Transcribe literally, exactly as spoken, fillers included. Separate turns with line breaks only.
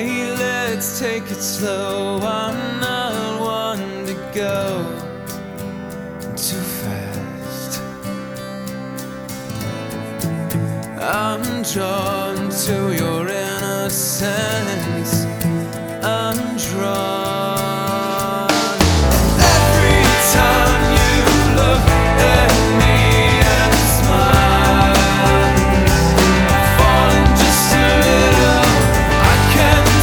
Hey, let's take it slow. I'm not one to go too fast. I'm drawn to your innocence.